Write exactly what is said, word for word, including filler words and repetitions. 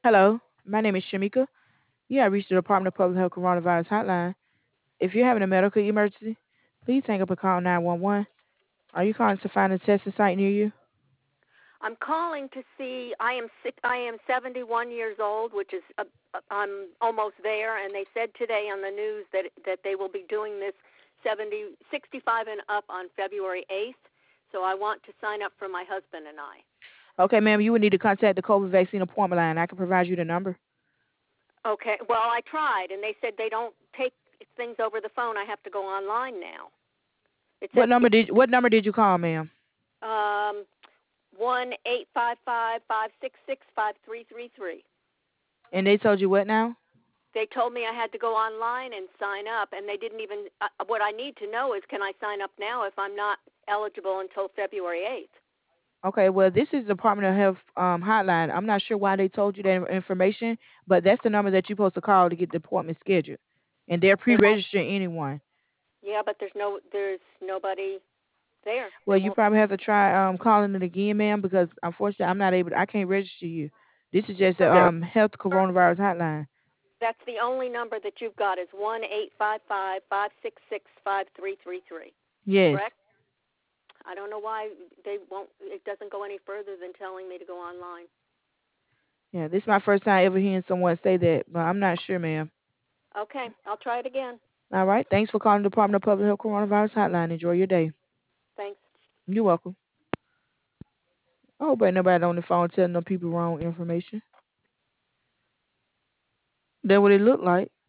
Hello, my name is Shamika. You have reached the Department of Public Health Coronavirus Hotline. If you're having a medical emergency, please hang up and call nine one one. Are you calling to find a testing site near you? I'm calling to see. I am sick. I am seventy-one years old, which is uh, uh, I'm almost there. And they said today on the news that that they will be doing this seventy, sixty-five and up on February eighth. So I want to sign up for my husband and I. Okay, ma'am, you would need to contact the COVID vaccine appointment line. I can provide you the number. Okay. Well, I tried, and they said they don't take things over the phone. I have to go online now. It What says number did what number did you call, ma'am? um one eight five five five six six five three three three. And they told you what now? They told me I had to go online and sign up, and they didn't even. Uh, what I need to know is, can I sign up now if I'm not eligible until February eighth? Okay, well, this is the Department of Health um, hotline. I'm not sure why they told you that information, but that's the number that you're supposed to call to get the appointment scheduled. And they're They won't. pre-registering anyone. Yeah, but there's no, there's nobody there. Well, They you won't. probably have to try um calling it again, ma'am, because unfortunately I'm not able to, I can't register you. This is just the So um health coronavirus hotline. that's the only number that you've got is one eight five five five six six five three three three. Yes. Correct? I don't know why they won't. It doesn't go any further than telling me to go online. Yeah, this is my first time ever hearing someone say that, but I'm not sure, ma'am. Okay, I'll try it again. All right. Thanks for calling the Department of Public Health Coronavirus Hotline. Enjoy your day. Thanks. You're welcome. I hope ain't nobody on the phone telling no people wrong information. That what it looked like.